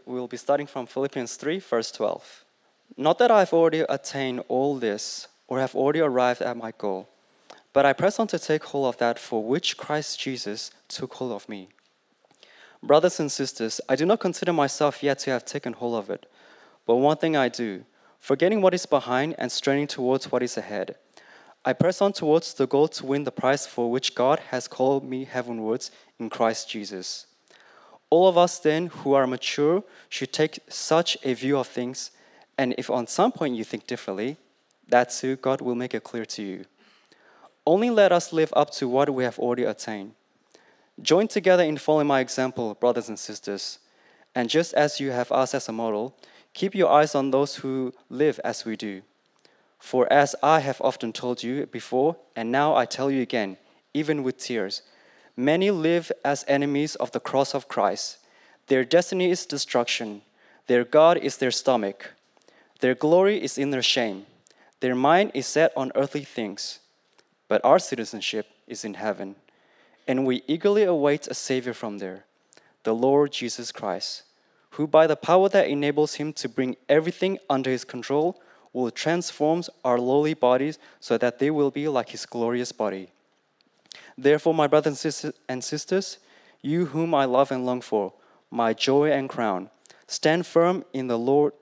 we'll be starting from Philippians 3, verse 12. Not that I've already attained all this or have already arrived at my goal, but I press on to take hold of that for which Christ Jesus took hold of me. Brothers and sisters, I do not consider myself yet to have taken hold of it, but one thing I do, forgetting what is behind and straining towards what is ahead. I press on towards the goal to win the prize for which God has called me heavenwards in Christ Jesus. All of us then who are mature should take such a view of things, and if on some point you think differently, that too God will make it clear to you. Only let us live up to what we have already attained. Join together in following my example, brothers and sisters, and just as you have us as a model, keep your eyes on those who live as we do. For as I have often told you before, and now I tell you again, even with tears, many live as enemies of the cross of Christ. Their destiny is destruction. Their God is their stomach. Their glory is in their shame. Their mind is set on earthly things. But our citizenship is in heaven, and we eagerly await a Savior from there, the Lord Jesus Christ, who by the power that enables him to bring everything under his control will transform our lowly bodies so that they will be like his glorious body. Therefore, my brothers and sisters, you whom I love and long for, my joy and crown, stand firm in the Lord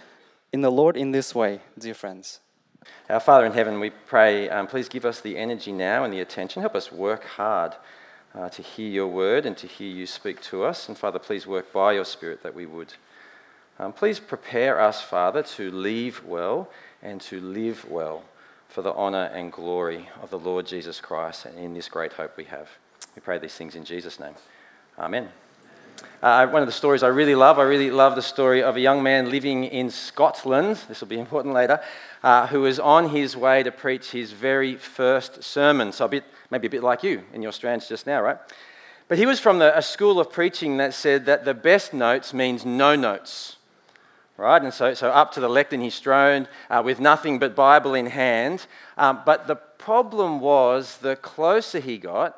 in this way, dear friends. Our Father in heaven, we pray, please give us the energy now and the attention. Help us work hard to hear your word and to hear you speak to us. And Father, please work by your Spirit that we would. Please prepare us, Father, to leave well and to live well for the honour and glory of the Lord Jesus Christ and in this great hope we have. We pray these things in Jesus' name. Amen. One of the stories I really love the story of a young man living in Scotland, this will be important later, who was on his way to preach his very first sermon. So maybe a bit like you in your strands just now, right? But he was from a school of preaching that said that the best notes means no notes, right? And so up to the lectern he strode with nothing but Bible in hand. But the problem was the closer he got,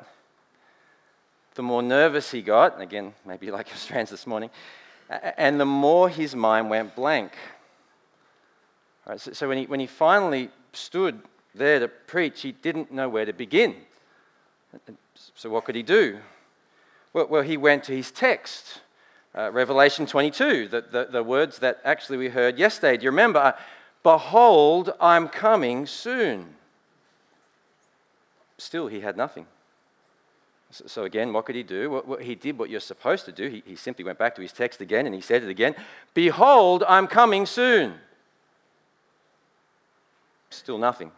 the more nervous he got, again, maybe like your strands this morning, and the more his mind went blank. Right, so when he finally stood there to preach, he didn't know where to begin. So what could he do? Well, he went to his text, Revelation 22, the words that actually we heard yesterday. Do you remember? Behold, I'm coming soon. Still, he had nothing. So again, what could he do? He did what you're supposed to do. He simply went back to his text again and he said it again. Behold, I'm coming soon. Still nothing.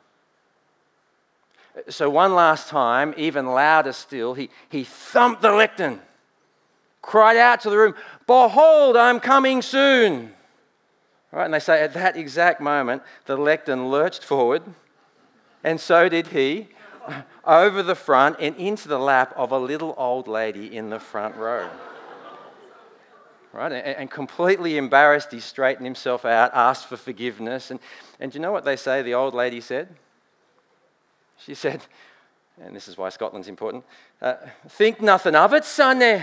So one last time, even louder still, he thumped the lectern, cried out to the room, behold, I'm coming soon. Right, and they say at that exact moment, the lectern lurched forward, and so did he, over the front and into the lap of a little old lady in the front row. Right, and completely embarrassed, he straightened himself out, asked for forgiveness, and do you know what they say the old lady said? She said, and this is why Scotland's important, think nothing of it, sonny.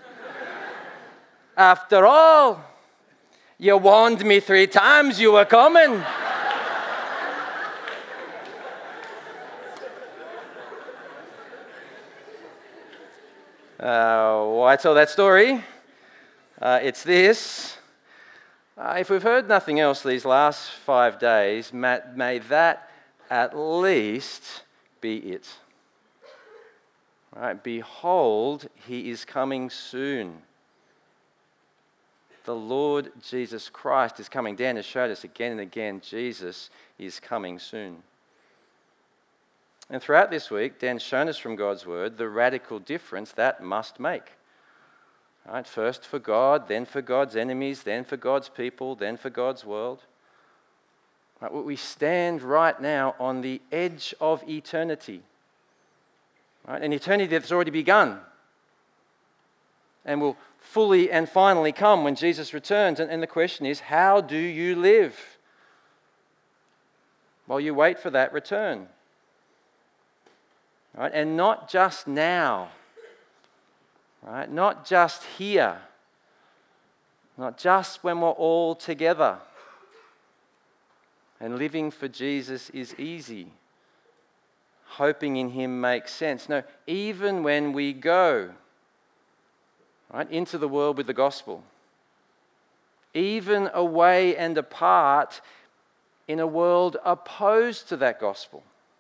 After all, you warned me 3 times you were coming. Why tell that story? It's this. If we've heard nothing else these last 5 days, may that at least be it. Right? Behold, he is coming soon. The Lord Jesus Christ is coming. Dan has showed us again and again, Jesus is coming soon. And throughout this week, Dan's shown us from God's word the radical difference that must make. Right? First for God, then for God's enemies, then for God's people, then for God's world. Right? We stand right now on the edge of eternity. Right? An eternity that's already begun and will fully and finally come when Jesus returns. And the question is, how do you live while you wait for that return? Right? And not just now, right? Not just here, Not just when we're all together. And living for Jesus is easy. Hoping in him makes sense. No, even when we go, right, into the world with the gospel, even away and apart in a world opposed to that gospel,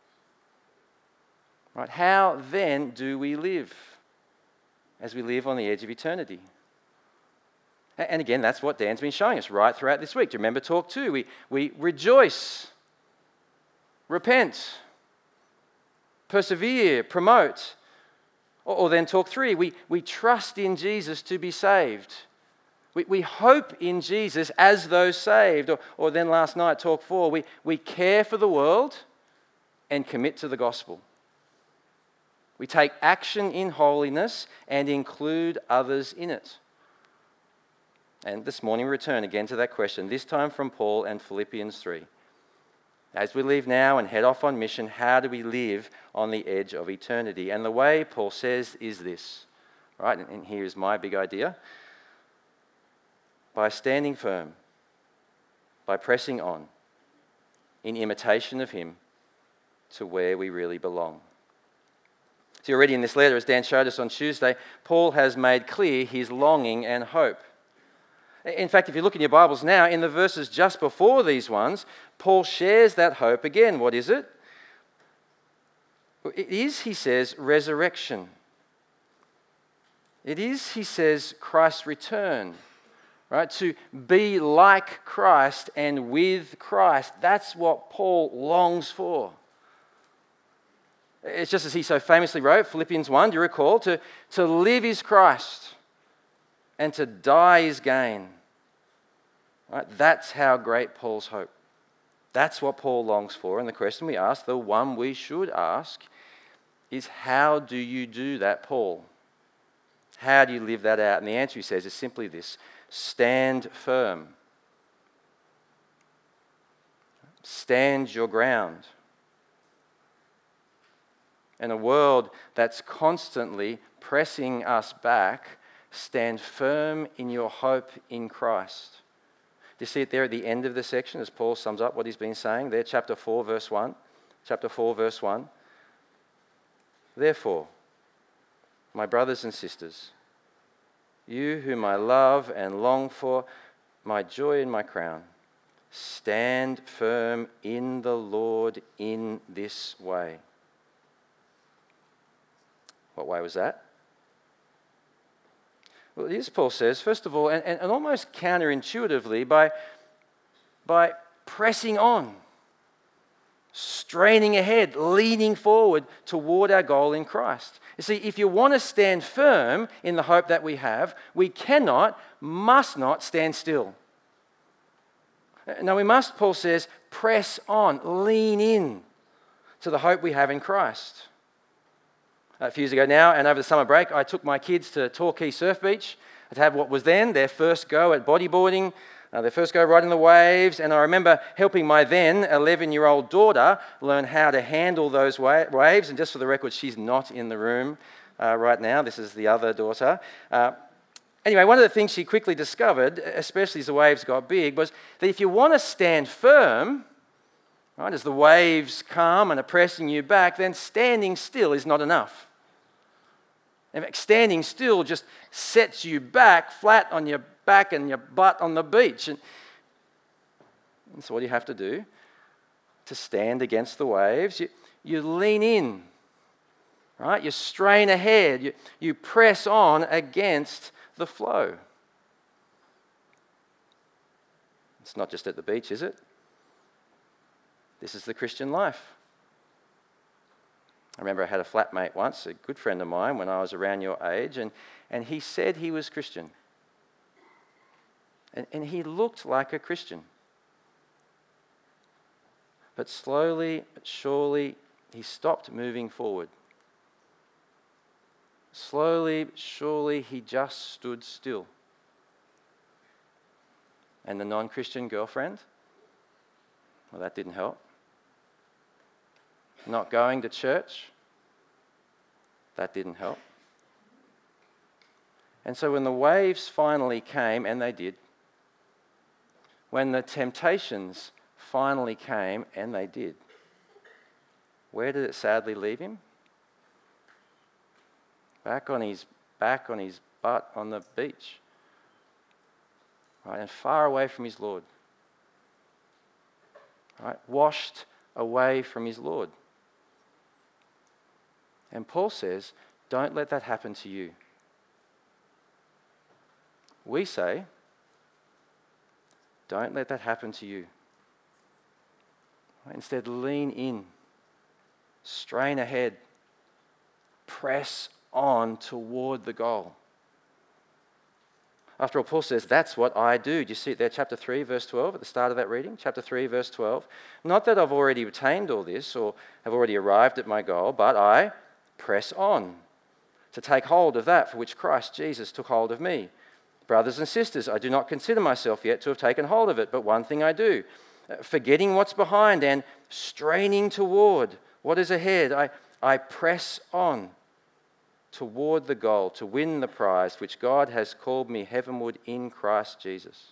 right, how then do we live as we live on the edge of eternity? And again, that's what Dan's been showing us right throughout this week. Do you remember talk 2? We rejoice, repent, persevere, promote. Or then talk 3, we trust in Jesus to be saved. We hope in Jesus as those saved. Or then last night, talk 4, we care for the world and commit to the gospel. We take action in holiness and include others in it. And this morning we return again to that question, this time from Paul and Philippians 3. As we leave now and head off on mission, how do we live on the edge of eternity? And the way Paul says is this, right? And here's my big idea. By standing firm, by pressing on, in imitation of him, to where we really belong. See, already in this letter, as Dan showed us on Tuesday, Paul has made clear his longing and hope. In fact, if you look in your Bibles now, in the verses just before these ones, Paul shares that hope again. What is it? It is, he says, resurrection. It is, he says, Christ's return. Right? To be like Christ and with Christ. That's what Paul longs for. It's just as he so famously wrote, Philippians 1, do you recall? To live is Christ and to die is gain. Right? That's how great Paul's hope. That's what Paul longs for. And the question we ask, the one we should ask, is how do you do that, Paul? How do you live that out? And the answer, he says, is simply this: stand firm. Stand your ground. In a world that's constantly pressing us back, stand firm in your hope in Christ. Do you see it there at the end of the section as Paul sums up what he's been saying? There, chapter 4, verse 1. Chapter 4, verse 1. Therefore, my brothers and sisters, you whom I love and long for, my joy and my crown, stand firm in the Lord in this way. What way was that? Well, it is, Paul says, first of all, and almost counterintuitively, by pressing on, straining ahead, leaning forward toward our goal in Christ. You see, if you want to stand firm in the hope that we have, we cannot, must not stand still. Now we must, Paul says, press on, lean in to the hope we have in Christ. A few years ago now, and over the summer break, I took my kids to Torquay Surf Beach to have what was then their first go at bodyboarding, their first go riding the waves, and I remember helping my then 11-year-old daughter learn how to handle those waves, and just for the record, she's not in the room right now. This is the other daughter. Anyway, one of the things she quickly discovered, especially as the waves got big, was that if you want to stand firm, right, as the waves come and are pressing you back, then standing still is not enough. In fact, standing still just sets you back flat on your back and your butt on the beach. And so what do you have to do to stand against the waves? You lean in, right? You strain ahead. You press on against the flow. It's not just at the beach, is it? This is the Christian life. I remember I had a flatmate once, a good friend of mine, when I was around your age, and he said he was Christian. And he looked like a Christian. But slowly, but surely, he stopped moving forward. Slowly, but surely, he just stood still. And the non-Christian girlfriend? Well, that didn't help. Not going to church? That didn't help. And so when the waves finally came, and they did, when the temptations finally came, and they did, where did it sadly leave him? Back on his butt on the beach, right, and far away from his Lord, right, washed away from his Lord. And Paul says, don't let that happen to you. We say, don't let that happen to you. Instead, lean in, strain ahead, press on toward the goal. After all, Paul says, that's what I do. Do you see it there, chapter 3, verse 12, at the start of that reading? Chapter 3, verse 12. Not that I've already attained all this or have already arrived at my goal, but I press on to take hold of that for which Christ Jesus took hold of me. Brothers and sisters, I do not consider myself yet to have taken hold of it, but one thing I do, forgetting what's behind and straining toward what is ahead, I press on toward the goal to win the prize which God has called me heavenward in Christ Jesus.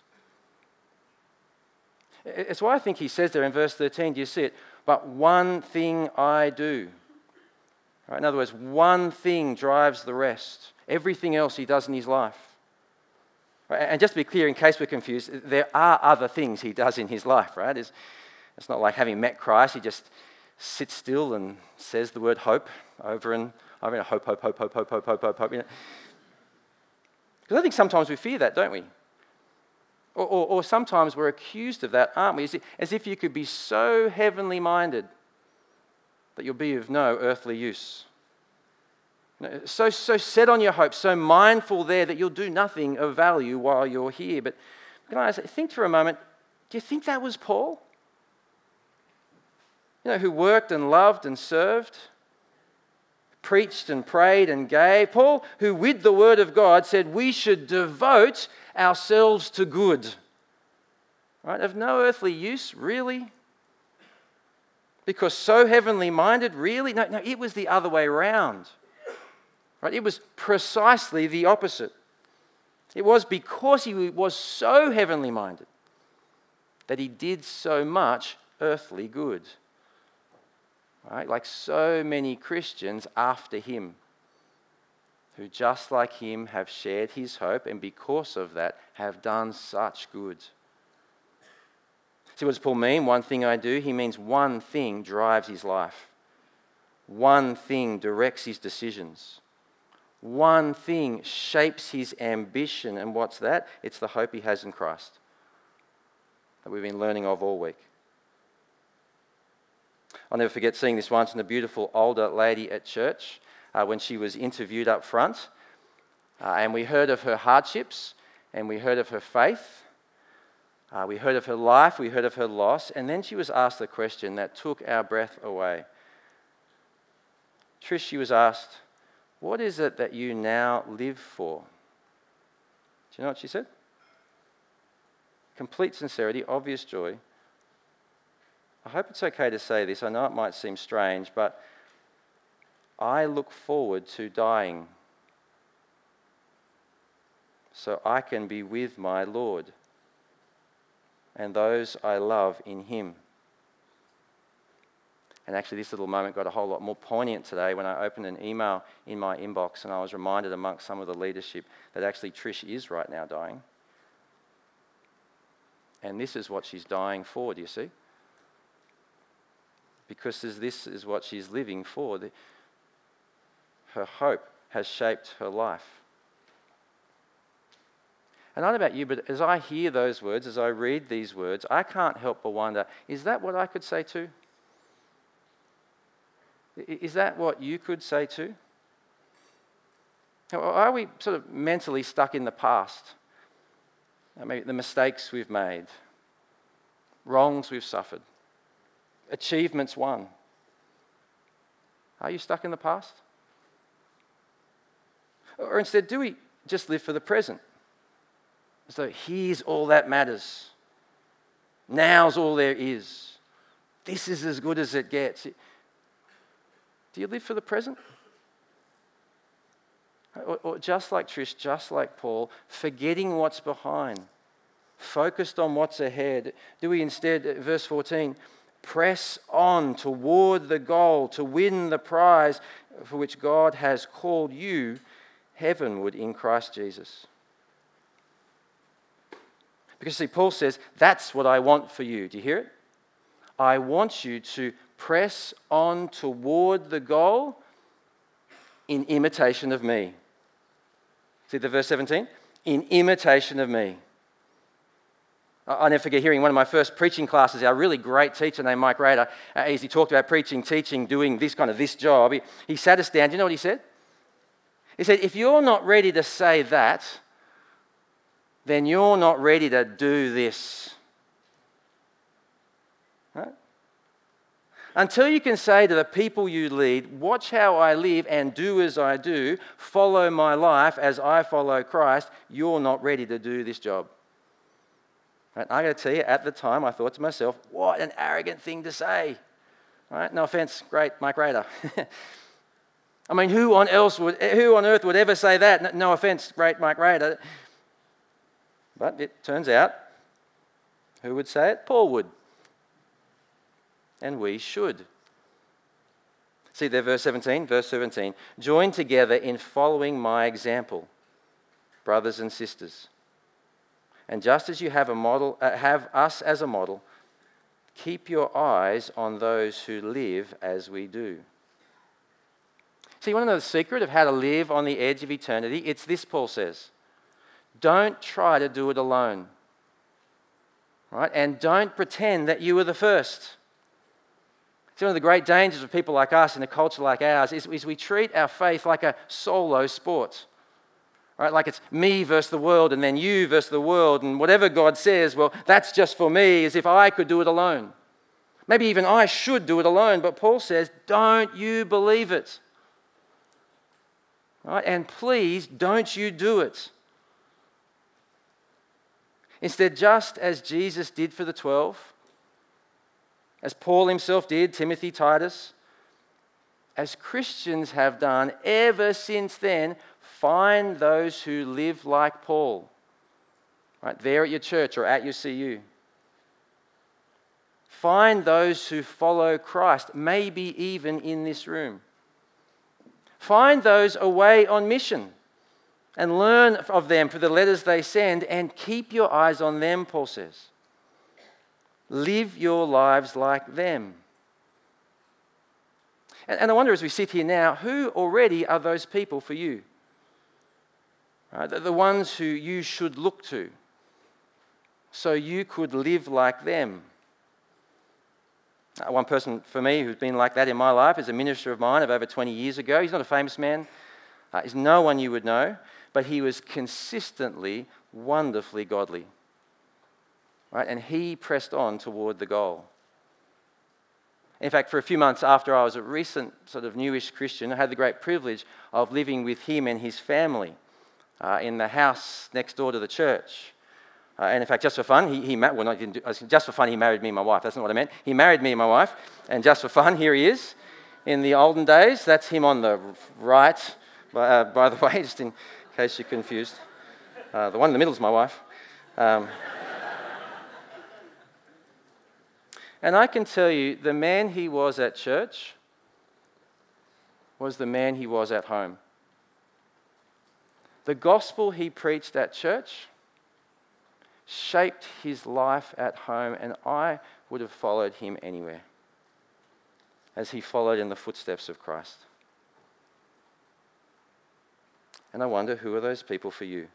It's why I think he says there in verse 13, do you see it? But one thing I do. Right? In other words, one thing drives the rest. Everything else he does in his life. Right? And just to be clear, in case we're confused, there are other things he does in his life, right? It's not like having met Christ, he just sits still and says the word hope over and over, hope. You know? Because I think sometimes we fear that, don't we? Or sometimes we're accused of that, aren't we? As if you could be so heavenly minded that you'll be of no earthly use. So set on your hope, so mindful there that you'll do nothing of value while you're here. But guys, think for a moment, do you think that was Paul? Who worked and loved and served, preached and prayed and gave. Paul, who with the word of God said we should devote ourselves to good. Right? Of no earthly use, really? Because so heavenly minded, really? No, it was the other way around. Right? It was precisely the opposite. It was because he was so heavenly minded that he did so much earthly good. Right? Like so many Christians after him, who just like him have shared his hope and because of that have done such good. See, what does Paul mean? One thing I do. He means one thing drives his life. One thing directs his decisions. One thing shapes his ambition. And what's that? It's the hope he has in Christ that we've been learning of all week. I'll never forget seeing this once in a beautiful older lady at church when she was interviewed up front. And we heard of her hardships and we heard of her faith. We heard of her life, we heard of her loss. And then she was asked a question that took our breath away. Trish, she was asked, what is it that you now live for? Do you know what she said? Complete sincerity, obvious joy. I hope it's okay to say this. I know it might seem strange, but I look forward to dying so I can be with my Lord and those I love in him. And actually this little moment got a whole lot more poignant today when I opened an email in my inbox and I was reminded amongst some of the leadership that actually Trish is right now dying. And this is what she's dying for, do you see? Because this is what she's living for. Her hope has shaped her life. And I don't know about you, but as I hear those words, as I read these words, I can't help but wonder, is that what I could say too? Is that what you could say too? Or are we sort of mentally stuck in the past? Maybe the mistakes we've made, wrongs we've suffered, achievements won. Are you stuck in the past? Or instead, do we just live for the present? So here's all that matters. Now's all there is. This is as good as it gets. Do you live for the present? Or just like Trish, just like Paul, forgetting what's behind, focused on what's ahead? Do we instead, verse 14, press on toward the goal to win the prize for which God has called you heavenward in Christ Jesus? Because see, Paul says, that's what I want for you. Do you hear it? I want you to press on toward the goal in imitation of me. See the verse 17? In imitation of me. I'll never forget hearing one of my first preaching classes, our really great teacher named Mike Rader, as he talked about preaching, teaching, doing this job, he sat us down. Do you know what he said? He said, if you're not ready to say that, then you're not ready to do this. Right? Until you can say to the people you lead, watch how I live and do as I do, follow my life as I follow Christ, you're not ready to do this job. Right? I got to tell you, at the time, I thought to myself, what an arrogant thing to say. Right? No offense, great Mike Rader. I mean, who on earth would ever say that? No offense, great Mike Rader. But it turns out, who would say it? Paul would. And we should. See there, verse 17. Join together in following my example, brothers and sisters. And just as you have us as a model, keep your eyes on those who live as we do. So you want to know the secret of how to live on the edge of eternity? It's this, Paul says. Don't try to do it alone. Right? And don't pretend that you were the first. See, one of the great dangers of people like us in a culture like ours is we treat our faith like a solo sport. Right? Like it's me versus the world and then you versus the world, and whatever God says, well, that's just for me, as if I could do it alone. Maybe even I should do it alone, but Paul says, don't you believe it. Right? And please, don't you do it. Instead, just as Jesus did for the 12, as Paul himself did, Timothy, Titus, as Christians have done ever since then, find those who live like Paul, right there at your church or at your CU. Find those who follow Christ, maybe even in this room. Find those away on mission and learn of them for the letters they send, and keep your eyes on them, Paul says. Live your lives like them. And I wonder, as we sit here now, who already are those people for you? Right? The ones who you should look to so you could live like them. One person for me who's been like that in my life is a minister of mine of over 20 years ago. He's not a famous man. He's no one you would know, but he was consistently, wonderfully godly. Right? And he pressed on toward the goal. In fact, for a few months after I was a recent sort of newish Christian, I had the great privilege of living with him and his family in the house next door to the church. And in fact, just for fun, he married me and my wife. That's not what I meant. He married me and my wife, and just for fun, here he is. In the olden days, that's him on the right, by the way, just in case you're confused. The one in the middle is my wife. And I can tell you, the man he was at church was the man he was at home. The gospel he preached at church shaped his life at home, and I would have followed him anywhere as he followed in the footsteps of Christ. And I wonder, who are those people for you?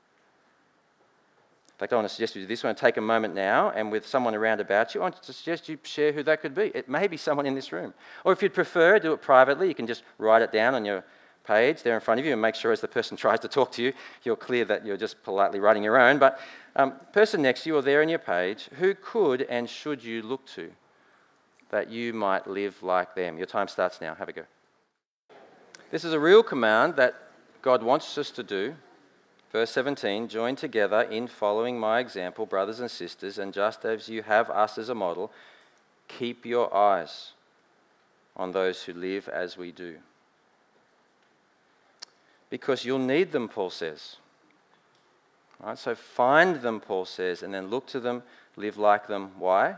In fact, I want to suggest you this. I want to take a moment now, and with someone around about you, I want to suggest you share who that could be. It may be someone in this room. Or if you'd prefer, do it privately. You can just write it down on your page there in front of you and make sure as the person tries to talk to you, you're clear that you're just politely writing your own. But person next to you or there on your page, who could and should you look to that you might live like them? Your time starts now. Have a go. This is a real command that God wants us to do. Verse 17, join together in following my example, brothers and sisters, and just as you have us as a model, keep your eyes on those who live as we do. Because you'll need them, Paul says. Right? So find them, Paul says, and then look to them, live like them. Why?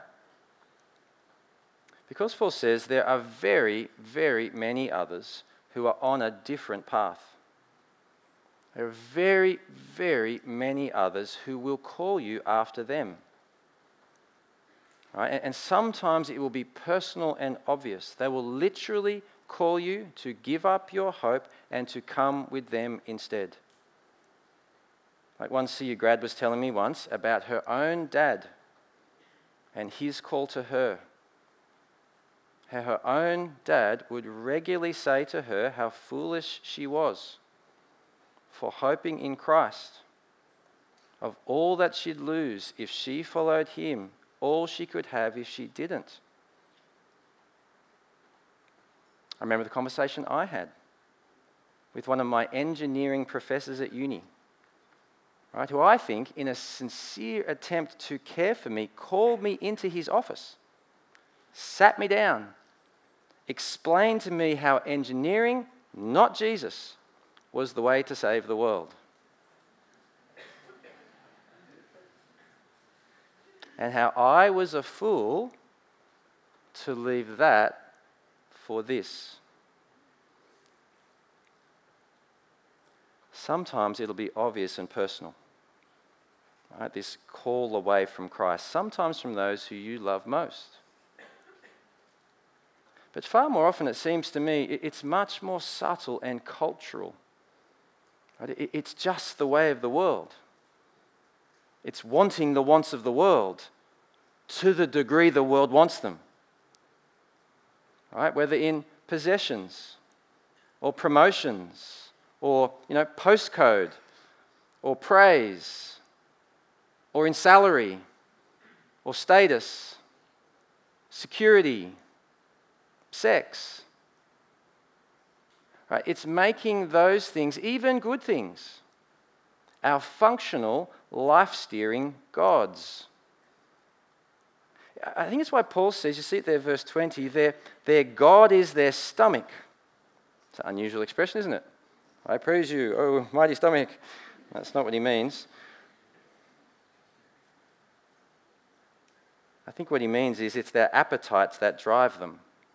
Because Paul says there are very, very many others who are on a different path. There are very, very many others who will call you after them. Right? And sometimes it will be personal and obvious. They will literally call you to give up your hope and to come with them instead. Like one CU grad was telling me once about her own dad and his call to her. How her own dad would regularly say to her how foolish she was for hoping in Christ, of all that she'd lose if she followed him, all she could have if she didn't. I remember the conversation I had with one of my engineering professors at uni, right, who I think, in a sincere attempt to care for me, called me into his office, sat me down, explained to me how engineering, not Jesus, was the way to save the world. And how I was a fool to leave that for this. Sometimes it'll be obvious and personal, right? This call away from Christ, sometimes from those who you love most. But far more often, it seems to me, it's much more subtle and cultural. Right? It's just the way of the world. It's wanting the wants of the world to the degree the world wants them. Right? Whether in possessions or promotions or, postcode or praise or in salary or status, security, sex. Right? It's making those things, even good things, our functional, life-steering gods. I think it's why Paul says, you see it there, verse 20, their God is their stomach. It's an unusual expression, isn't it? I praise you, oh mighty stomach. That's not what he means. I think what he means is it's their appetites that drive them.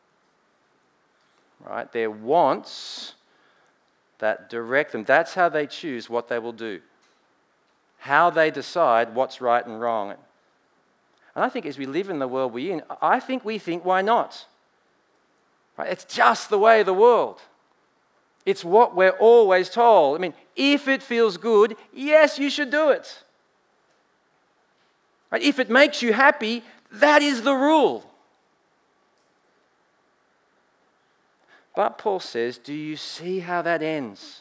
Right? Their wants that direct them. That's how they choose what they will do. How they decide what's right and wrong. And I think as we live in the world we're in, I think we think, why not? Right? It's just the way of the world. It's what we're always told. I mean, if it feels good, yes, you should do it. Right? If it makes you happy, that is the rule. But Paul says, do you see how that ends?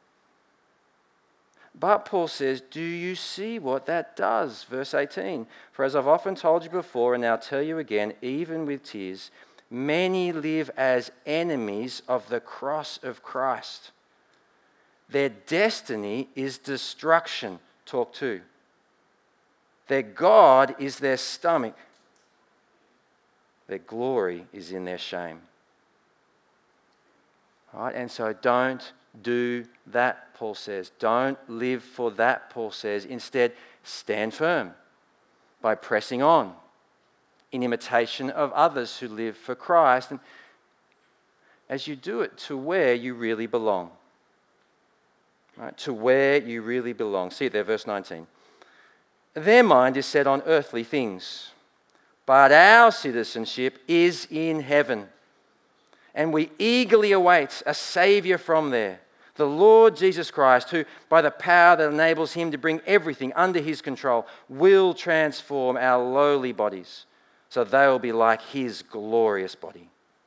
But Paul says, do you see what that does? Verse 18, for as I've often told you before and now tell you again, even with tears, many live as enemies of the cross of Christ. Their destiny is destruction. Talk 2. Their God is their stomach. Their glory is in their shame. All right, and so don't do that, Paul says. Don't live for that, Paul says. Instead, stand firm by pressing on in imitation of others who live for Christ. And as you do it, to where you really belong. Right? To where you really belong. See it there, verse 19. Their mind is set on earthly things, but our citizenship is in heaven. And we eagerly await a Saviour from there, the Lord Jesus Christ, who, by the power that enables him to bring everything under his control, will transform our lowly bodies so they will be like his glorious body.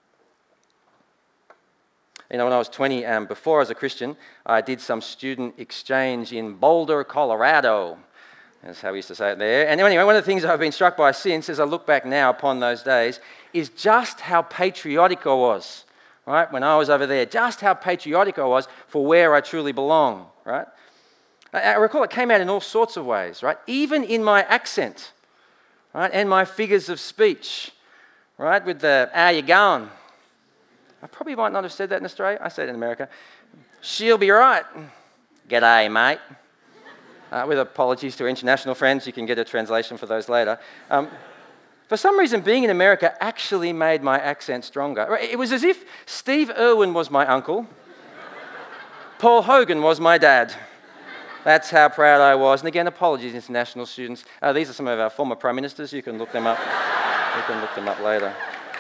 When I was 20, before I was a Christian, I did some student exchange in Boulder, Colorado. That's how we used to say it there. And anyway, one of the things I've been struck by since, as I look back now upon those days, is just how patriotic I was, right? When I was over there, just how patriotic I was for where I truly belong, right? I recall it came out in all sorts of ways, right? Even in my accent, right? And my figures of speech, right? With the, how you going? I probably might not have said that in Australia. I said it in America. She'll be right. G'day, mate. With apologies to our international friends, you can get a translation for those later. For some reason, being in America actually made my accent stronger. It was as if Steve Irwin was my uncle, Paul Hogan was my dad. That's how proud I was. And again, apologies, international students. These are some of our former prime ministers. You can look them up. You can look them up later.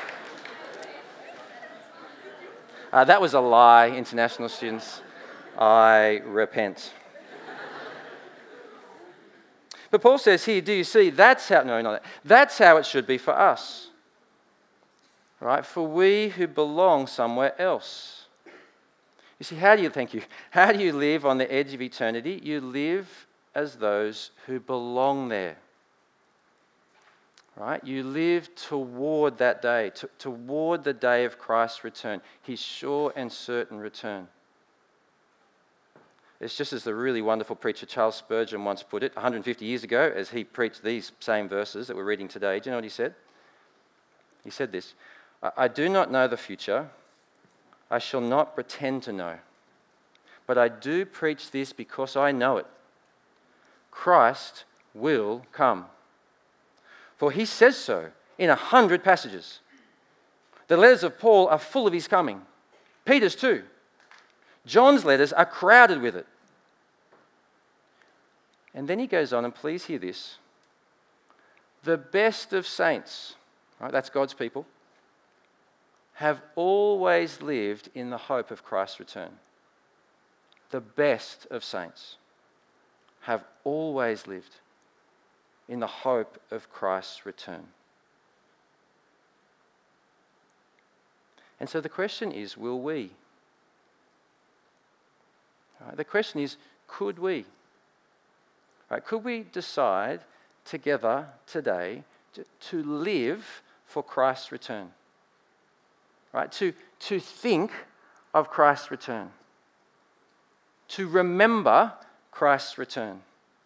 That was a lie, international students. I repent. But Paul says here, do you see, that's how it should be for us. Right? For we who belong somewhere else. You see, how do you live on the edge of eternity? You live as those who belong there. Right? You live toward that day, toward the day of Christ's return, his sure and certain return. It's just as the really wonderful preacher Charles Spurgeon once put it 150 years ago as he preached these same verses that we're reading today. Do you know what he said? He said this, I do not know the future. I shall not pretend to know. But I do preach this because I know it. Christ will come. For he says so in 100 passages. The letters of Paul are full of his coming. Peter's too. John's letters are crowded with it. And then he goes on, and please hear this. The best of saints, right, that's God's people, have always lived in the hope of Christ's return. The best of saints have always lived in the hope of Christ's return. And so the question is, will we? Right, the question is, could we? Right, could we decide together today to live for Christ's return? Right, to think of Christ's return. To remember Christ's return.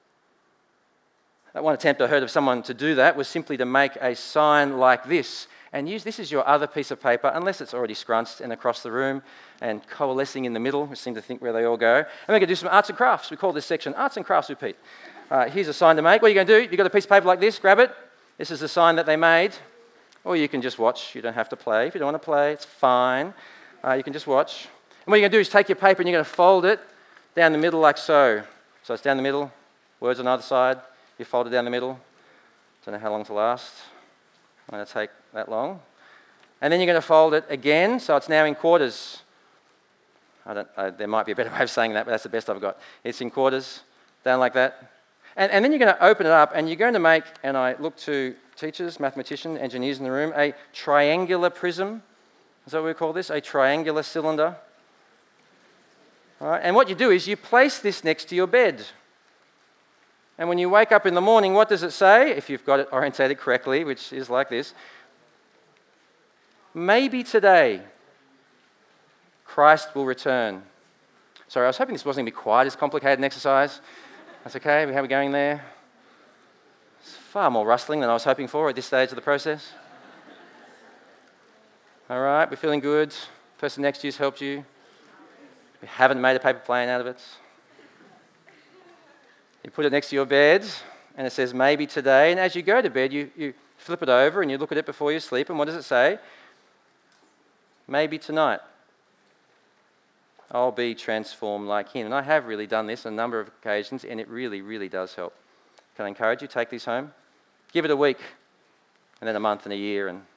One attempt I heard of someone to do that was simply to make a sign like this. And this is your other piece of paper, unless it's already scrunched and across the room and coalescing in the middle. We seem to think where they all go. And we're going to do some arts and crafts. We call this section Arts and Crafts with Pete. Here's a sign to make. What are you going to do? You've got a piece of paper like this, grab it. This is the sign that they made. Or you can just watch. You don't have to play. If you don't want to play, it's fine. You can just watch. And what you're going to do is take your paper and you're going to fold it down the middle like so. So it's down the middle, words on either side. You fold it down the middle. Don't know how long to last. Not going to take that long. And then you're going to fold it again, so it's now in quarters. There might be a better way of saying that, but that's the best I've got. It's in quarters, down like that. And then you're going to open it up, and you're going to make, and I look to teachers, mathematicians, engineers in the room, a triangular prism. Is that what we call this? A triangular cylinder. All right, and what you do is you place this next to your bed. And when you wake up in the morning, what does it say? If you've got it orientated correctly, which is like this. Maybe today, Christ will return. Sorry, I was hoping this wasn't going to be quite as complicated an exercise. That's okay, how are we going there? It's far more rustling than I was hoping for at this stage of the process. All right, we're feeling good. The person next to you's helped you. We haven't made a paper plane out of it. You put it next to your bed, and it says, maybe today. And as you go to bed, you flip it over, and you look at it before you sleep, and what does it say? Maybe tonight, I'll be transformed like him. And I have really done this on a number of occasions, and it really, really does help. Can I encourage you, take these home? Give it a week, and then a month and a year, and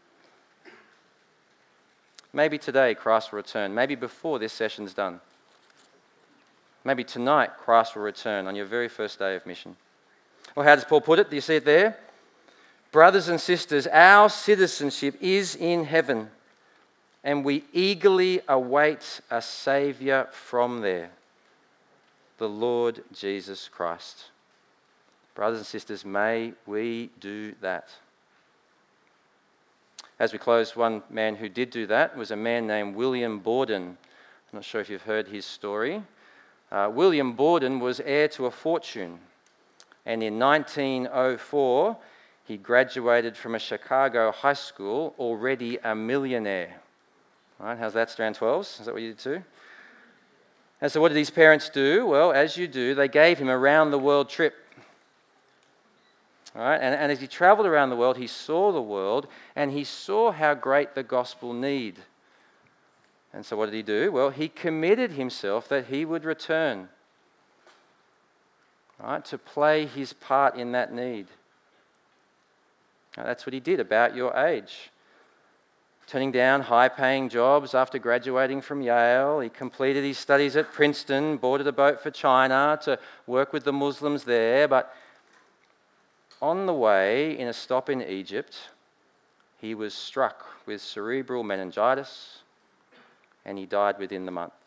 maybe today Christ will return. Maybe before this session's done. Maybe tonight Christ will return on your very first day of mission. Well, how does Paul put it? Do you see it there? Brothers and sisters, our citizenship is in heaven, and we eagerly await a Saviour from there, the Lord Jesus Christ. Brothers and sisters, may we do that. As we close, one man who did do that was a man named William Borden. I'm not sure if you've heard his story. William Borden was heir to a fortune, and in 1904 he graduated from a Chicago high school, already a millionaire. Right, how's that, strand 12s? Is that what you did too? And so what did his parents do? Well, as you do, they gave him a round-the-world trip. All right? And as he traveled around the world, he saw the world, and he saw how great the gospel need. And so what did he do? Well, he committed himself that he would return, right, to play his part in that need. Now, that's what he did about your age. Turning down high-paying jobs after graduating from Yale. He completed his studies at Princeton, boarded a boat for China to work with the Muslims there. But on the way, in a stop in Egypt, he was struck with cerebral meningitis, and he died within the month.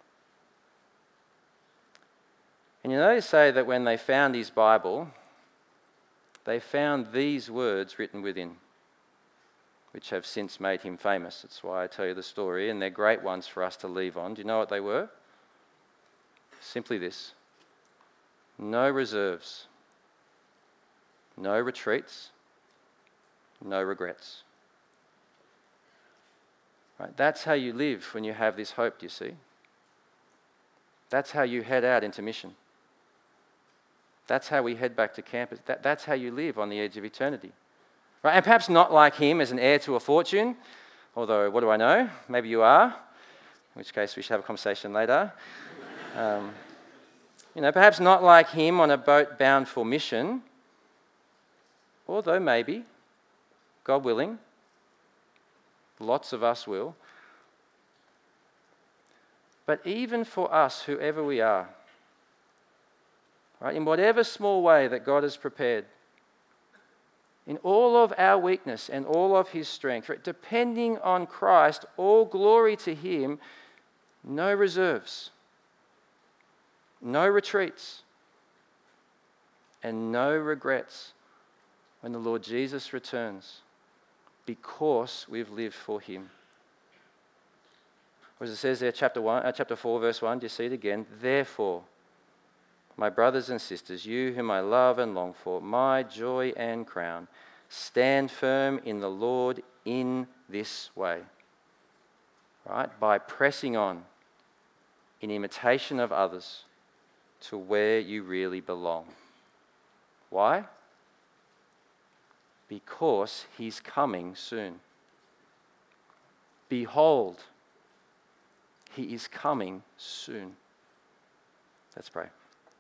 And you know, they say that when they found his Bible, they found these words written within, which have since made him famous. That's why I tell you the story, and they're great ones for us to leave on. Do you know what they were? Simply this: no reserves, no retreats, no regrets. Right? That's how you live when you have this hope, do you see? That's how you head out into mission. That's how we head back to campus. That's how you live on the edge of eternity. Right? And perhaps not like him as an heir to a fortune, although what do I know? Maybe you are, in which case we should have a conversation later. Perhaps not like him on a boat bound for mission, although maybe, God willing, lots of us will. But even for us, whoever we are, right, in whatever small way that God has prepared, in all of our weakness and all of his strength, right, depending on Christ, all glory to him, no reserves, no retreats, and no regrets when the Lord Jesus returns, because we've lived for him. Or as it says there, chapter 4, verse 1, do you see it again? Therefore, my brothers and sisters, you whom I love and long for, my joy and crown, stand firm in the Lord in this way. Right? By pressing on in imitation of others to where you really belong. Why? Because he's coming soon. Behold, he is coming soon. Let's pray.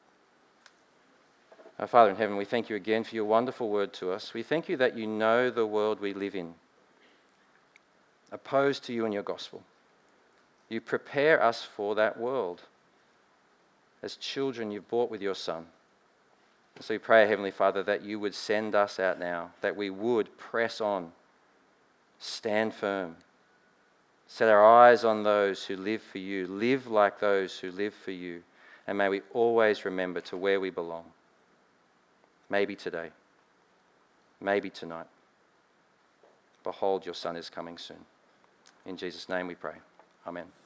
Our Father in heaven, we thank you again for your wonderful word to us. We thank you that you know the world we live in, opposed to you and your gospel. You prepare us for that world. As children you've bought with your Son. So we pray, Heavenly Father, that you would send us out now, that we would press on, stand firm, set our eyes on those who live for you, live like those who live for you, and may we always remember to where we belong. Maybe today, maybe tonight. Behold, your Son is coming soon. In Jesus' name we pray. Amen.